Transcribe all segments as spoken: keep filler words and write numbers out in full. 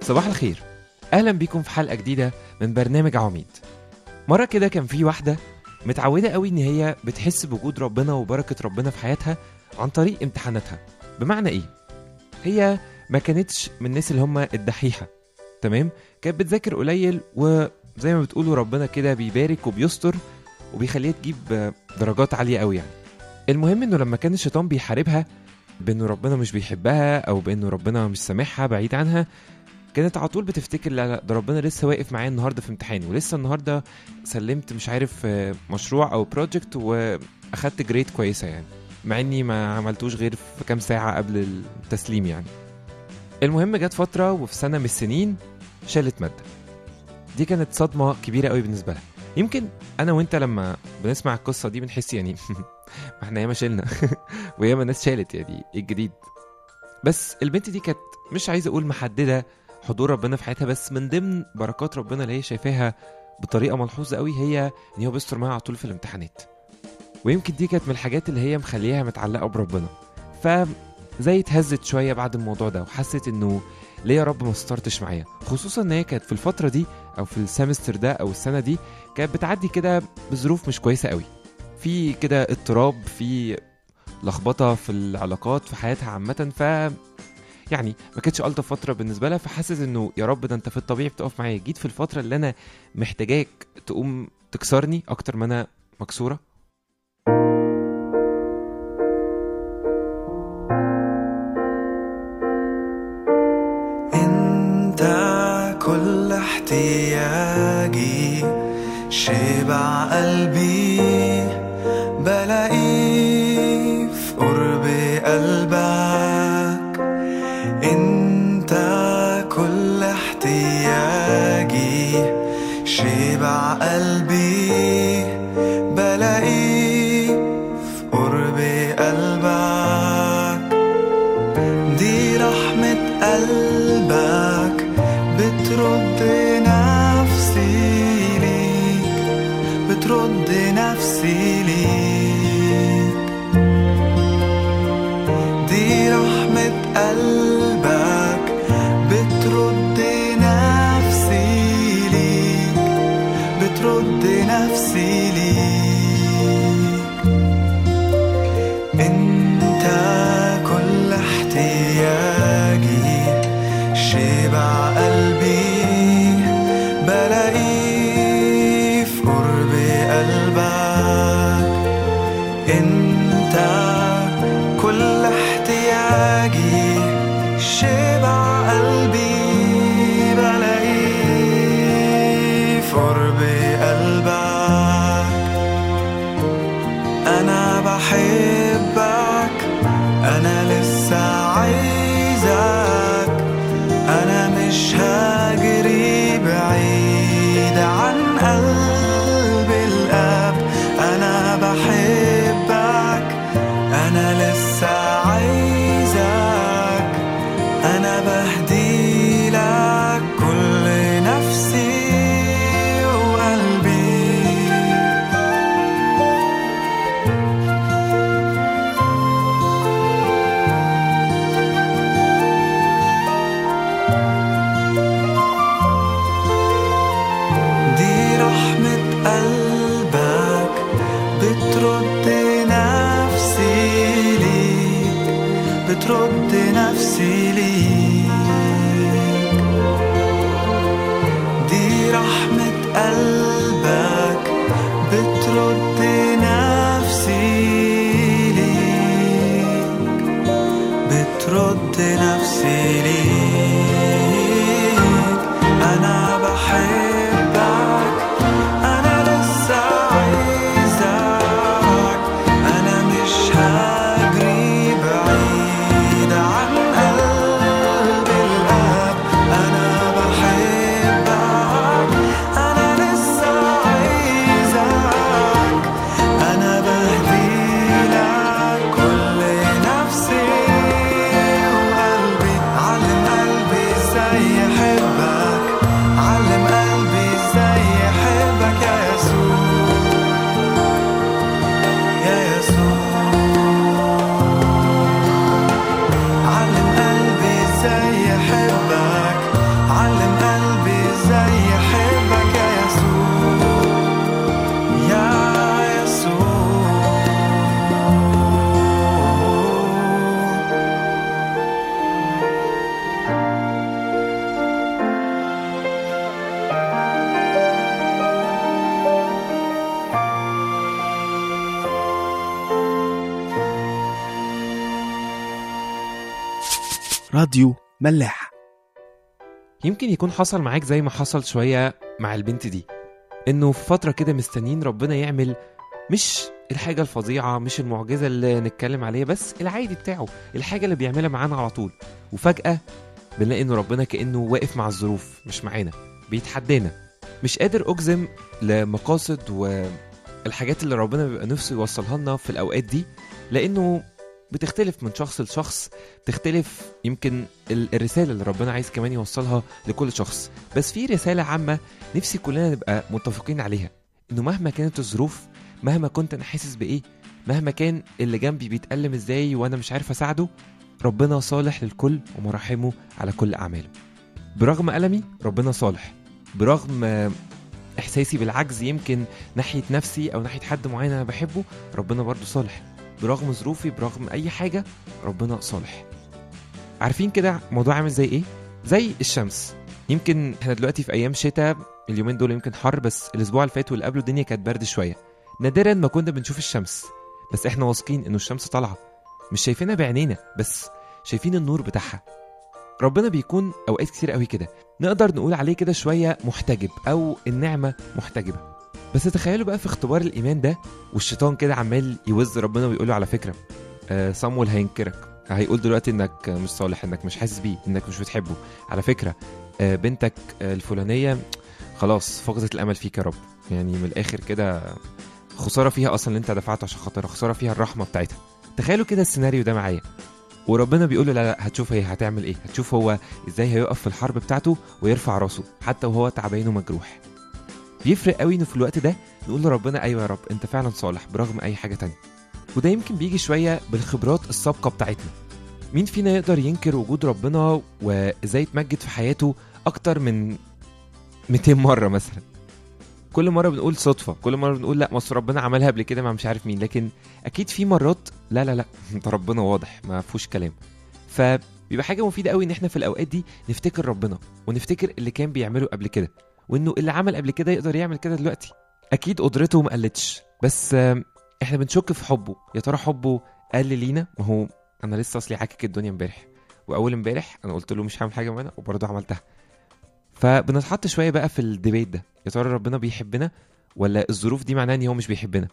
صباح الخير، أهلا بيكم في حلقة جديدة من برنامج عواميد. مرة كده كان في واحدة متعودة قوي إن هي بتحس بوجود ربنا وبركة ربنا في حياتها عن طريق امتحاناتها. بمعنى إيه؟ هي ما كانتش من الناس اللي هم الدحيحة، تمام؟ كانت بتذاكر قليل، وزي ما بتقولوا ربنا كده بيبارك وبيستر وبيخليها تجيب درجات عالية قوي يعني. المهم إنه لما كان الشيطان بيحاربها بإنه ربنا مش بيحبها أو بإنه ربنا مش سامحها بعيد عنها، كانت على طول بتفتكر لا لا ده ربنا لسه واقف معايا النهارده في امتحاني، ولسه النهارده سلمت مش عارف مشروع او بروجكت واخدت جريد كويسه يعني، مع اني ما عملتوش غير في كام ساعه قبل التسليم يعني. المهم جت فتره وفي سنه من السنين شالت ماده. دي كانت صدمه كبيره قوي بالنسبه لها. يمكن انا وانت لما بنسمع القصه دي بنحس يعني ما احنا ياما شلنا وياما الناس شالت، يعني ايه الجديد؟ بس البنت دي كانت مش عايزه اقول محدده حضور ربنا في حياتها، بس من ضمن بركات ربنا اللي هي شايفاها بطريقه ملحوظه قوي هي ان هو بيستر معاها على طول في الامتحانات. ويمكن دي كانت من الحاجات اللي هي مخليها متعلقه بربنا، فزي اتهزت شويه بعد الموضوع ده وحست انه ليه يا رب ما استرتش معايا، خصوصا ان هي كانت في الفتره دي او في السمستر ده او السنه دي كانت بتعدي كده بظروف مش كويسه قوي، في كده اضطراب، في لخبطه في العلاقات في حياتها عامه، ف يعني ما كانتش ألطف فترة بالنسبة لها. فحست انه يا رب ده انت في الطبيعي بتقف معايا، جيت في الفترة اللي انا محتاجاك تقوم تكسرني اكتر ما انا مكسورة. انت كل احتياجي، شبع قلبي بلاقيه في قرب قلبك. انت كل احتياجي، شبع قلبي بلاقيه في قرب قلبك. دي رحمة قلبك بترد نفسي ليك، بترد نفسي ليك. دي رحمة قلبك بترد نفسي ليك، بترد نفسي ليك. انت كل احتياجي، شبع قلبي بلاقيه في قرب قلبك. انت كل احتياجي، شبع قلبي بلاقيه في قرب قلبك. انا بحبك، انا لسه عايزك، انا مش هجري بعيد عن قلب الاب. انا بحبك، انا لسه عايزك، انا بهدي لك كل نفسي وقلبي. دي رحمة قلبك بترد نفسي ليك، بترد نفسي ليك. دي رحمة قلبك بترد نفسي ليك، بترد نفسي ليك. أنا بحبك، أنا لسه عايزك، أنا مش هجري بعيد عن قلب راديو ملاح. يمكن يكون حصل معاك زي ما حصل شوية مع البنت دي، انه في فترة كده مستنين ربنا يعمل مش الحاجة الفظيعة، مش المعجزة اللي نتكلم عليها، بس العادي بتاعه، الحاجة اللي بيعملها معانا على طول. وفجأة بنلاقي انه ربنا كأنه واقف مع الظروف، مش معانا، بيتحدانا. مش قادر اجزم لمقاصد والحاجات اللي ربنا بيبقى نفسه يوصلها لنا في الاوقات دي، لانه بتختلف من شخص لشخص، بتختلف يمكن الرسالة اللي ربنا عايز كمان يوصلها لكل شخص. بس في رسالة عامة نفسي كلنا نبقى متفقين عليها، انه مهما كانت الظروف، مهما كنت انا حاسس بايه، مهما كان اللي جنبي بيتألم ازاي وانا مش عارف اساعده، ربنا صالح للكل ومراحمه على كل اعماله. برغم ألمي ربنا صالح، برغم احساسي بالعجز يمكن ناحية نفسي او ناحية حد معين انا بحبه، ربنا برضو صالح. برغم ظروفي، برغم اي حاجة، ربنا صالح. عارفين كده موضوع عامل زي ايه؟ زي الشمس. يمكن احنا دلوقتي في ايام شتاء، اليومين دول يمكن حر، بس الاسبوع اللي فات واللي قبله الدنيا كانت برد شوية. نادرا ما كنا بنشوف الشمس، بس احنا واثقين انه الشمس طالعة، مش شايفينها بعينينا بس شايفين النور بتاعها. ربنا بيكون اوقات كتير قوي كده نقدر نقول عليه كده شوية محتجب، او النعمة محتجبة. بس تخيلوا بقى في اختبار الايمان ده، والشيطان كده عمال يوز ربنا ويقوله على فكرة آه صامويل هينكرك، هيقول دلوقتي انك مش صالح، انك مش حاسس بيه، انك مش بتحبه. على فكرة آه بنتك آه الفلانية خلاص فقدت الامل فيك يا رب، يعني من الاخر كده خسارة فيها اصلا اللي انت دفعته عشان خاطرها، خسارة فيها الرحمة بتاعتها. تخيلوا كده السيناريو ده معايا، وربنا بيقول له لا لا هتشوف هي هتعمل ايه، هتشوف هو ازاي هيقف في الحرب بتاعته ويرفع راسه حتى وهو تعبان ومجروح. بيفرق قوي انه في الوقت ده نقول لربنا ايوه يا رب انت فعلا صالح برغم اي حاجة تانية. وده يمكن بيجي شوية بالخبرات السابقة بتاعتنا. مين فينا يقدر ينكر وجود ربنا وازاي يتمجد في حياته اكتر من مئتين مرة مثلا؟ كل مرة بنقول صدفة، كل مرة بنقول لا مصر ربنا عملها قبل كده مع مش عارف مين، لكن اكيد في مرات لا لا لا انت ربنا واضح ما فيهوش كلام. فبيبقى حاجة مفيدة قوي ان احنا في الاوقات دي نفتكر ربنا، ونفتكر اللي كان بيعمله قبل كده، وانه اللي عمل قبل كده يقدر يعمل كده دلوقتي. اكيد قدرته ما قلتش، بس احنا بنشك في حبه. يا ترى حبه قل لينا؟ ما هو انا لسه اصلي عاكك الدنيا امبارح، واول امبارح انا قلت له مش هعمل حاجة معانا وبرضه عملتها. فبنتحط شوية بقى في الديبيت ده، يا ترى ربنا بيحبنا ولا الظروف دي معناه ان هو مش بيحبنا؟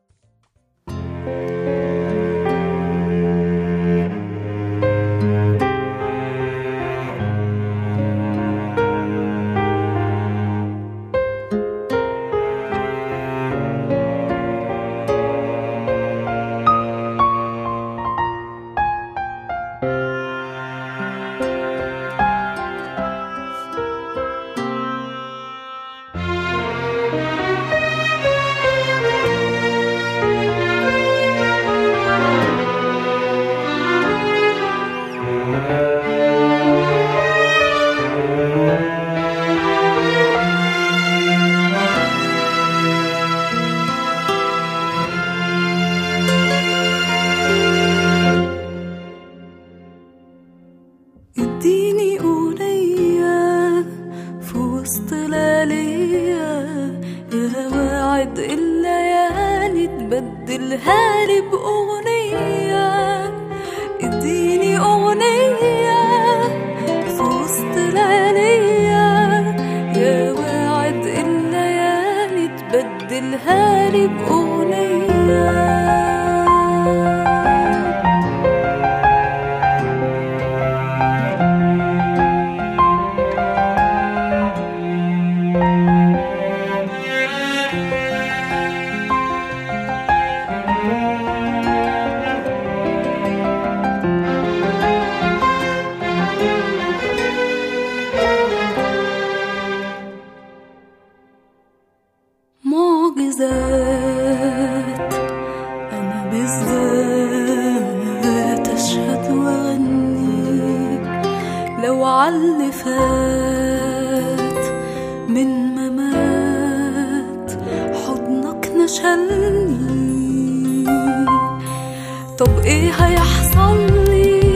طب ايه هيحصل لي؟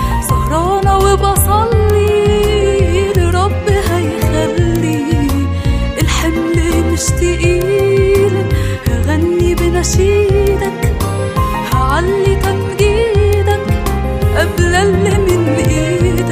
سهرانة وبصلي لرب هيخلي الحمل مش تقيل. هغني بنشيدك، هعلي تمجيدك قبل اللي من ايدك.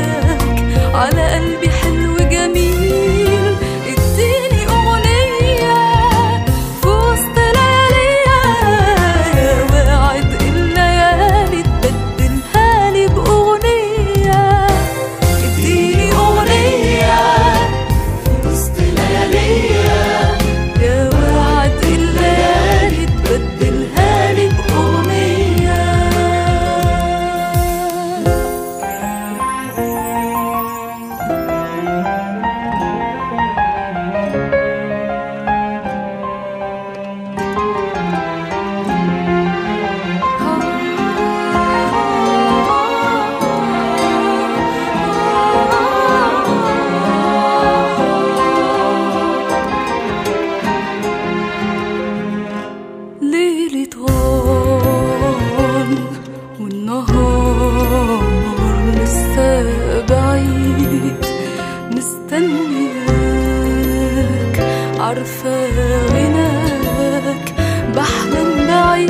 عارفة غناك بحلم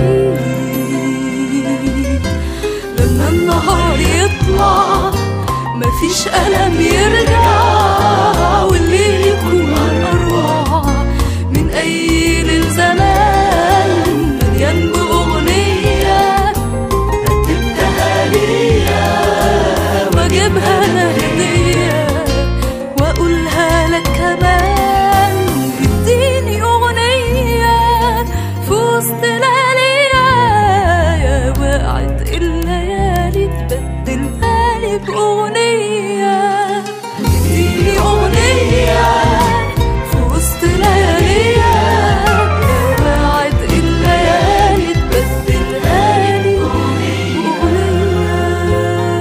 بعيد. لما النهار يطلع مفيش ألم يرجع، والليل يكون أروع من أي ليل زمان، مليان بأغنية رتبتها ليا واجيبها أنا هدية وأقولها لك كمان. اديني أغنية في وسط لياليا، يا وقعت الليالي تبدلها لي بأغنية. اديني أغنية في وسط لياليا، يا وقعت الليالي تبدلها لي بأغنية.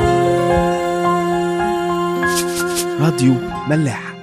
راديو ملاح.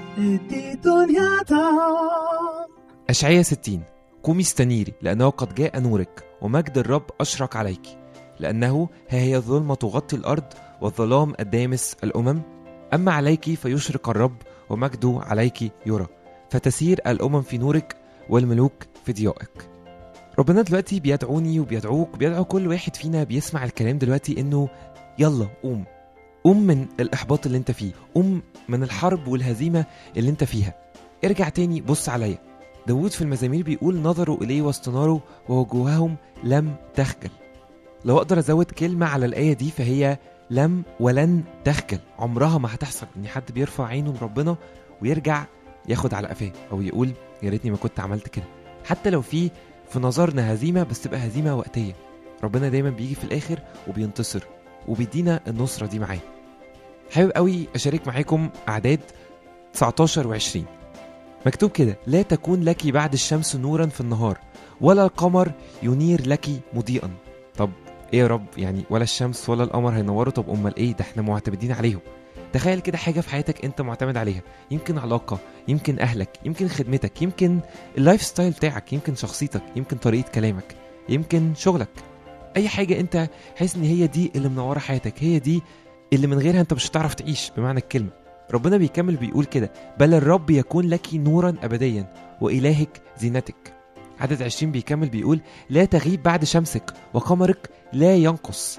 أشعياء ستين. قومي استنيري لأنه قد جاء نورك ومجد الرب أشرق عليك، لأنه ها هي الظلمة تغطي الأرض والظلام الدامس الأمم، أما عليك فيشرق الرب ومجده عليك يرى، فتسير الأمم في نورك والملوك في ضيائك. ربنا دلوقتي بيدعوني وبيدعوك، بيدعو كل واحد فينا بيسمع الكلام دلوقتي إنه يلا قوم قوم من الإحباط اللي انت فيه، قوم من الحرب والهزيمة اللي انت فيها، ارجع تاني بص عليا. داود في المزامير بيقول نظروا إليه واستناروا ووجوههم لم تخجل. لو أقدر أزود كلمة على الآية دي فهي لم ولن تخجل. عمرها ما هتحصل إن حد بيرفع عينه لربنا ويرجع ياخد على قفاه أو يقول يا ريتني ما كنت عملت كده. حتى لو في في نظرنا هزيمة، بس تبقى هزيمة وقتية. ربنا دايما بيجي في الآخر وبينتصر وبيدينا النصرة دي معاه. حابب قوي أشارك معاكم أعداد تسعتاشر وعشرين. مكتوب كده: لا تكون لك بعد الشمس نورا في النهار ولا القمر ينير لك مضيئا. طب ايه يا رب، يعني ولا الشمس ولا القمر هينوروا؟ طب امال ايه ده؟ احنا معتمدين عليهم. تخيل كده حاجة في حياتك انت معتمد عليها، يمكن علاقة، يمكن اهلك، يمكن خدمتك، يمكن اللايف ستايل بتاعك، يمكن شخصيتك، يمكن طريقة كلامك، يمكن شغلك. اي حاجة انت حاسس ان هي دي اللي منورة حياتك، هي دي اللي من غيرها انت مش هتعرف تعيش بمعنى الكلمة. ربنا بيكمل بيقول كده: بل الرب يكون لك نورا أبديا وإلهك زينتك. عدد عشرين بيكمل بيقول: لا تغيب بعد شمسك وقمرك لا ينقص.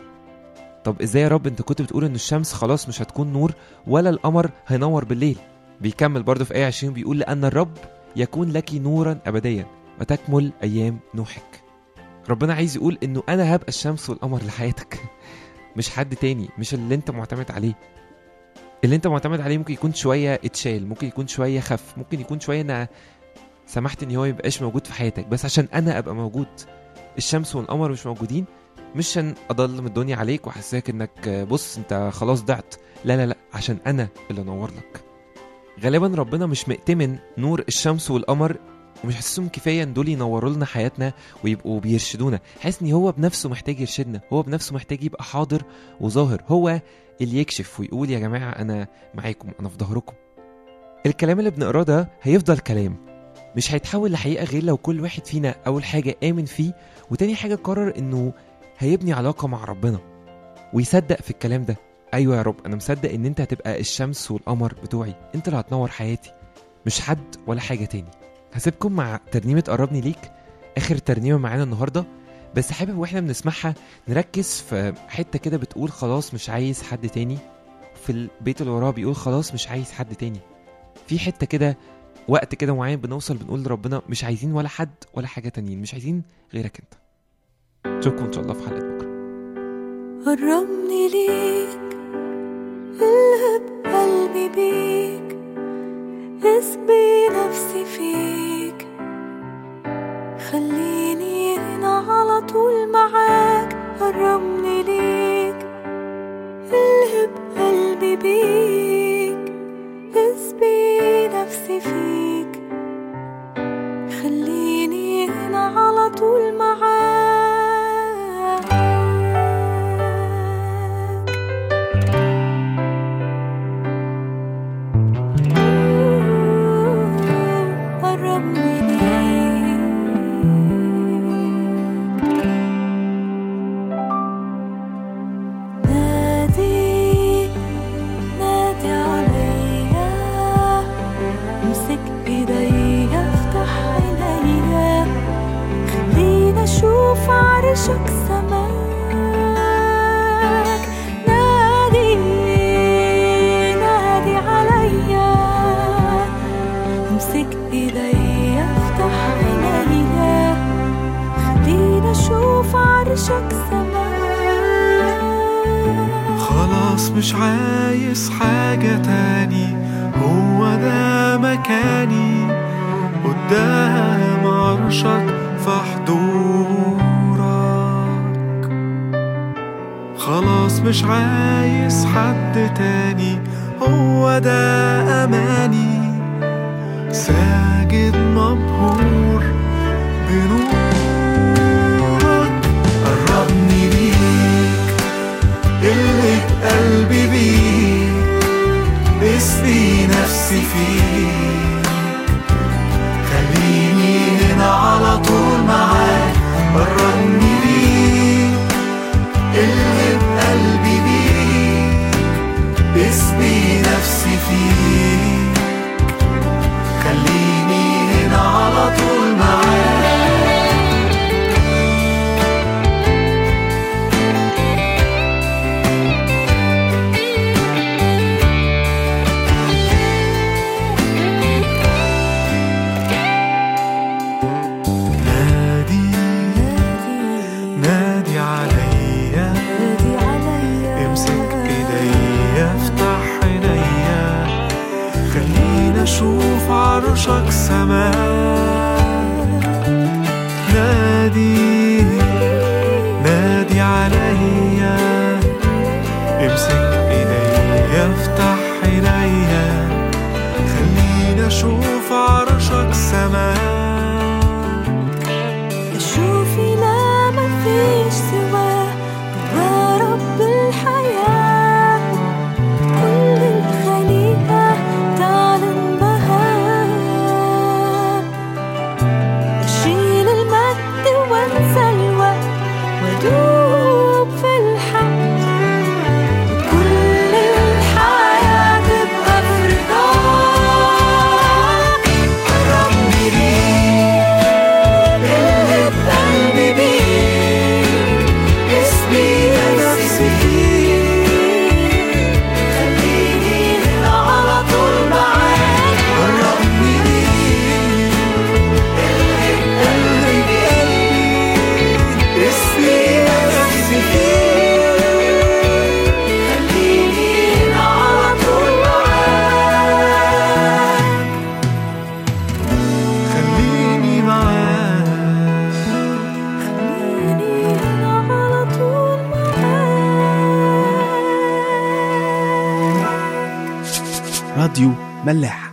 طب ازاي يا رب انت كنت بتقول ان الشمس خلاص مش هتكون نور ولا القمر هينور بالليل؟ بيكمل برضو في آية عشرين بيقول: لأن الرب يكون لك نورا أبديا وتكمل أيام نوحك. ربنا عايز يقول انه انا هبقى الشمس والقمر لحياتك، مش حد تاني، مش اللي انت معتمد عليه. اللي انت معتمد عليه ممكن يكون شوية اتشال، ممكن يكون شوية خف، ممكن يكون شوية انا سمحت ان هو يبقاش موجود في حياتك بس عشان انا ابقى موجود. الشمس والقمر مش موجودين مش عشان اضلم الدنيا عليك وحساك انك بص انت خلاص ضعت، لا لا لا، عشان انا اللي انور لك. غالبا ربنا مش مؤتمن نور الشمس والقمر ومش حاسسهم كفايه ان دول ينوروا لنا حياتنا ويبقوا بيرشدونا. حاسس ان هو بنفسه محتاج يرشدنا، هو بنفسه محتاج يبقى حاضر وظاهر، هو اللي يكشف ويقول يا جماعه انا معاكم، انا في ظهركم. الكلام اللي بنقراه ده هيفضل كلام، مش هيتحول لحقيقه غير لو كل واحد فينا اول حاجه امن فيه، وتاني حاجه قرر انه هيبني علاقه مع ربنا ويصدق في الكلام ده. ايوه يا رب انا مصدق ان انت هتبقى الشمس والقمر بتوعي، انت اللي هتنور حياتي مش حد ولا حاجه تاني. هسيبكم مع ترنيمه قربني ليك، اخر ترنيمه معانا النهارده، بس حابب واحنا بنسمعها نركز في حته كده بتقول خلاص مش عايز حد تاني، في البيت اللي وراه بيقول خلاص مش عايز حد تاني. في حته كده وقت كده معين بنوصل بنقول لربنا مش عايزين ولا حد ولا حاجه تانيين، مش عايزين غيرك انت. اشوفكم ان شاء الله في حلقه بكره. قربني ليك، الهب قلبي بيك، اسبي نفسي فيك، خليني هنا على طول معاك. قربني ليك، الهب قلبي بيك، اسبي نفسي فيك، خليني هنا على طول معاك. أشوف عرشك سماك. نادي نادي عليا، امسك إيديا افتح عينيا، خلينا أشوف عرشك سماك. خلاص مش عايز حاجة تاني، هو ده مكاني قدام عرشك في حضورك. خلاص مش عايز حد تاني، هو ده أماني، ساجد مبهور بنورك. قربني ليك، قلت قلبي بيك، اسقي نفسي فيك، خليني هنا على طول معاك. قربني ليك، قلت قلبي بيك، اسقي نفسي فيك، خليني هنا على طول معاك. أشوف عرشك سماك. نادي نادي عليا، امسك ايديا افتح عينيا، خلينا أشوف عرشك سماك. أشوف لا مفيش سواه، هو رب الحياة، كل الخليقة تعلن بهاء. أشيل المجد وانسى الوقت وادوب في الحق، وكل الحياة تبقى في رضاك. قربني ليك، قلت قلبي بيك، اسمي نفسي فيك، خليني هنا على طول معاك. قربني ليك، قلت قلبي بيك، اسمي نفسي فيك، خليني هنا على طول معاك. خليني معاك. خليني هنا على طول معاك. راديو ملاح.